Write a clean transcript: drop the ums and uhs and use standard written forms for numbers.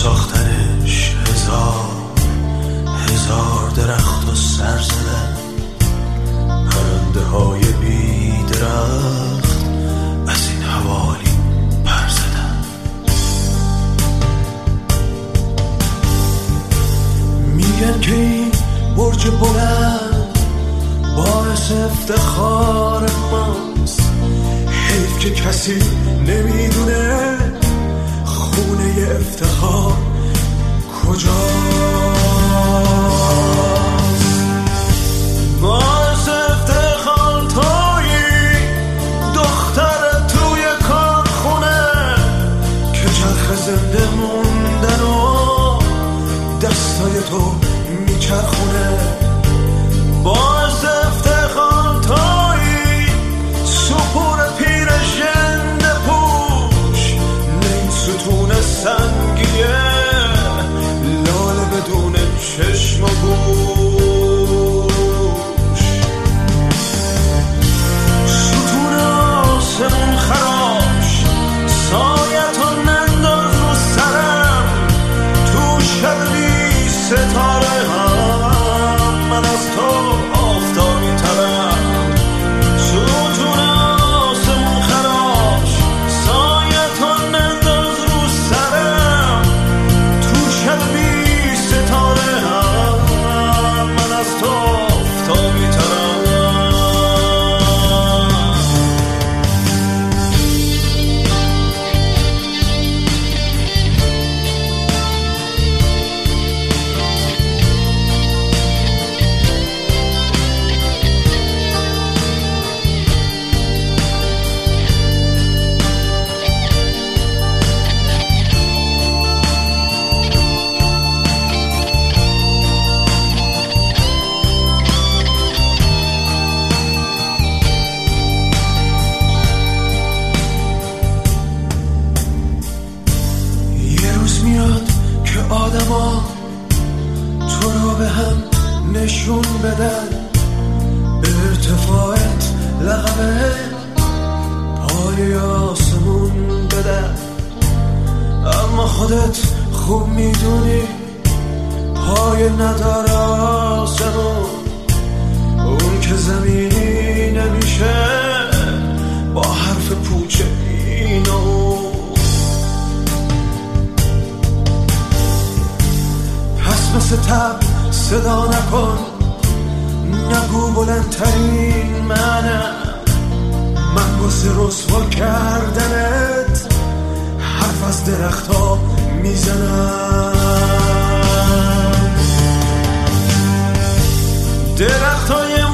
ساختنش هزار درخت و سر زدن، پرنده های بی درخت از این حوالی پر زدن. میگن که این برج بلند باعث افتخار ماست، حیف که کسی نمیدونه خونه افتخار کجاست. باعث افتخار تویی دختر توی کارخونه که چرخ زنده موندن و دستای تو میچرخونه. باعث افتخار تویی سپور پیر ژنده پوش، نیم ستون سنگیه لاله بدون چشم و گوش. ستون آسمون خراش سایتو ننداز رو سرم، تو شب بی ستاره هم من از تو آفتابی ترم. ستون آسمون خراش سایتو ننداز رو سرم، تو شب بی ستاره هم من از تو آفتابی ترم. میاد که آدما تو رو به هم نشون بدن، به ارتفاعت لقب پای آسمون بدن. اما خودت خوب میدونی پای نداره آسمون، اون که زمینی نمیشه با حرف پوچ این و اون. مثل تب صدا نکن، نگو بلندترین منم، من واسه رسوا کردنت حرف از درخت ها میزنم. درخت های